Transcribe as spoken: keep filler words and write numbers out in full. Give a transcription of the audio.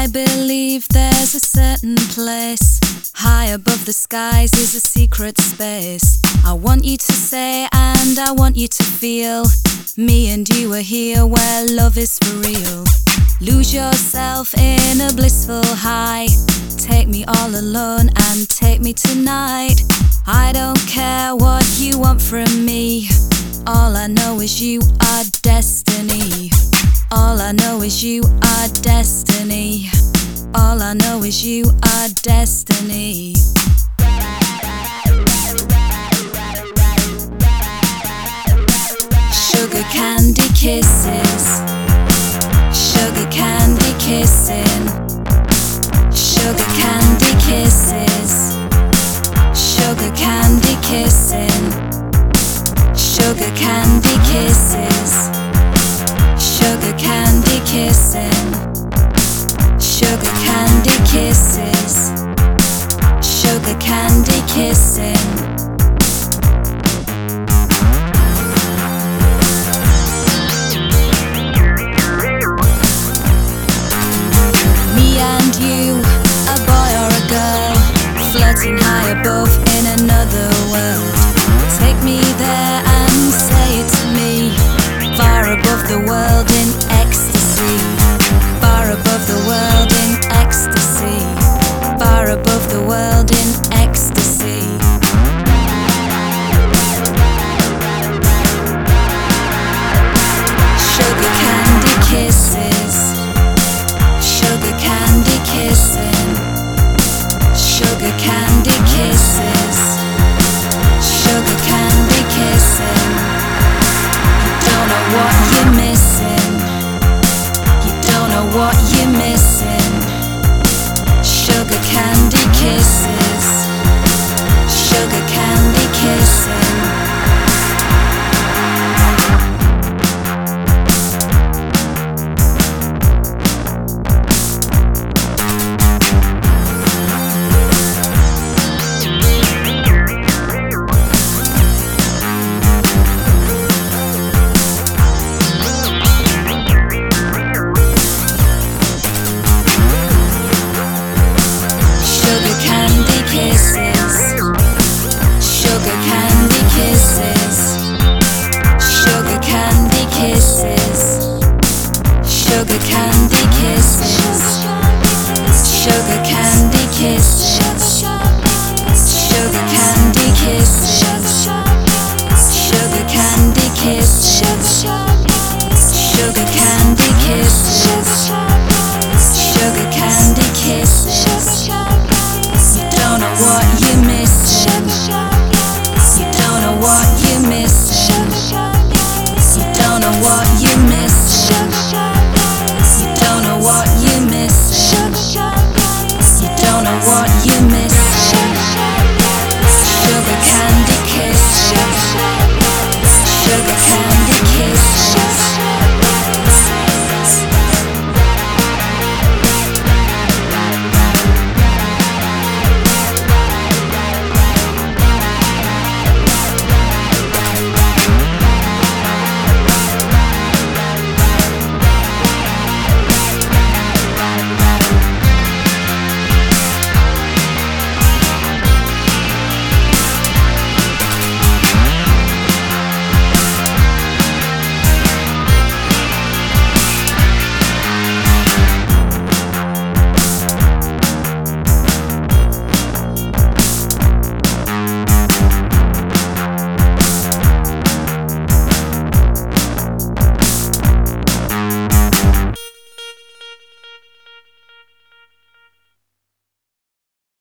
I believe there's a certain place high above the skies is a secret space. I want you to say and I want you to feel, me and you are here where love is for real. Lose yourself in a blissful high. Take me all alone and take me tonight. I don't care what you want from me. All I know is you are destiny. All I know is you are destiny. All I know is you are destiny. Sugar candy kisses, sugar candy kissing, sugar candy kisses, sugar candy kissing, sugar candy kisses, sugar candy kissing, sugar candy kisses, sugar candy kissing. Floating high above in another world. Take me there and say it to me. Far above the world in ecstasy. Far above the world in ecstasy. Far above the world in ecstasy. Sugar candy kisses, sugar candy kissing, sugar candy kisses, sugar candy kissing. You don't know what you're missing. You don't know what you're missing. Sugar candy kisses, sugar candy kissing. Sugar candy kisses, sugar candy kisses, sugar candy kisses, sugar candy kisses, sugar